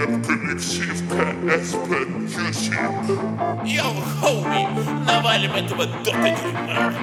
рэп-коллектив КСП-Юси. Йоу, хоуми, навалим этого дота-дерьма.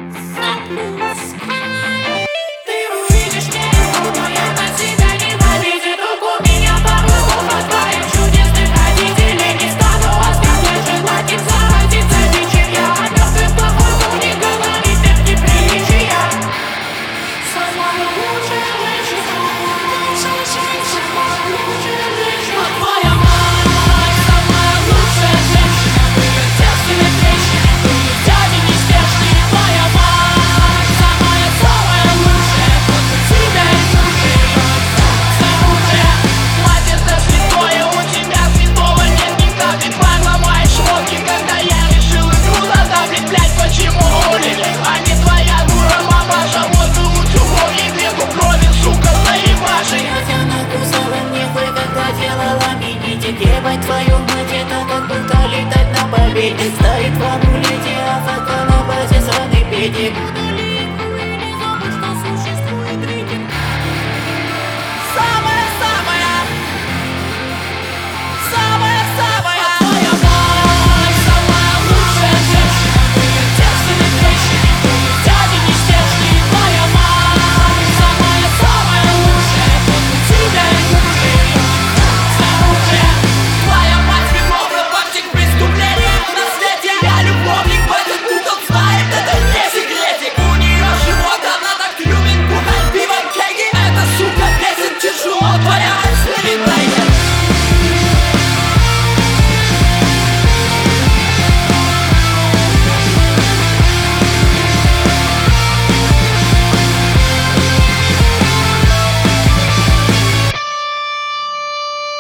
Ты увидишь меня, но я на тебя ненавидит. У меня пару слов от твоих чудесных родителей. Не стану оставлять желать им заразиться ничем. Я о мертвых плохому не говорит, это неприличия. Самая лучшая женщина, самая лучшая женщина. Твоя мать, самая лучшая женщина. В ее девственной трещине, в ее дяде неспешные. Твоя мать, самая лучшая. После тебя и хуже ее оружие. Мать, это святое, у тебя святого нет ни капли. Ломаешь руки, когда я решил игру задавить. Блять, почему улили, а не твоя дура мамаша. Вот и лучше помни веку крови, сука, заебаши. Я тебя накусала нехуй, когда делала мини-дик. Ебать твою мать, это как будто летать на победе. Стоит в амулете, а фото на базе сраный педик.